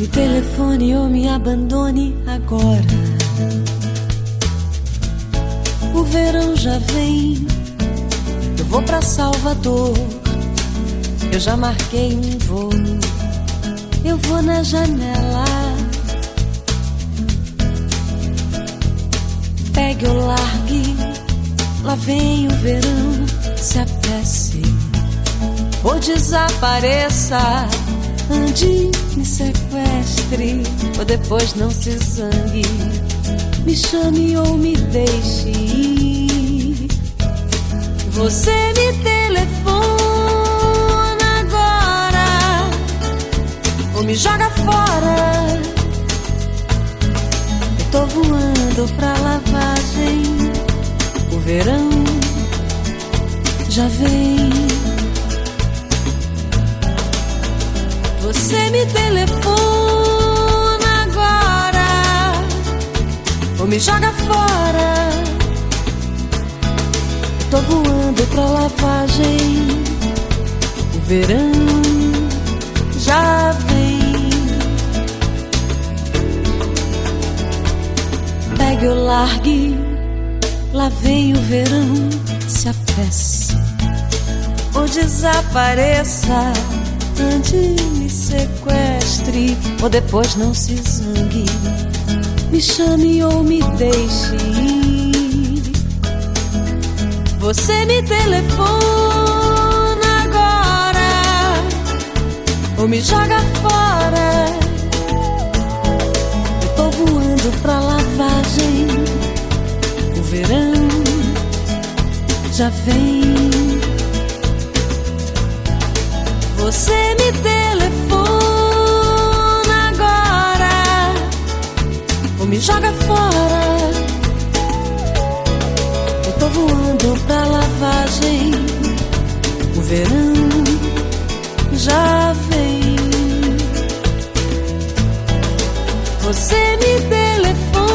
telefone ou me abandone agora. O verão já vem, eu vou pra Salvador. Eu já marquei um voo, eu vou na janela. Pegue ou largue, lá vem o verão. Se apresse ou desapareça, ande, me sequestre ou depois não se zangue. Me chame ou me deixe ir. Você me telefona agora ou me joga fora. Eu tô voando pra lavagem. O verão já vem. Você me telefona agora ou me joga fora. Eu tô voando pra lavagem. O verão já vem. Pegue ou largue, lá vem o verão. Se apresse ou desapareça, ande, me sequestre ou depois não se zangue. Me chame ou me deixe ir. Você me telefona agora ou me joga fora. Eu tô voando pra lavagem. O verão já vem. Você me telefona agora ou me joga fora. Eu tô voando pra lavagem. O verão já vem. Você me telefona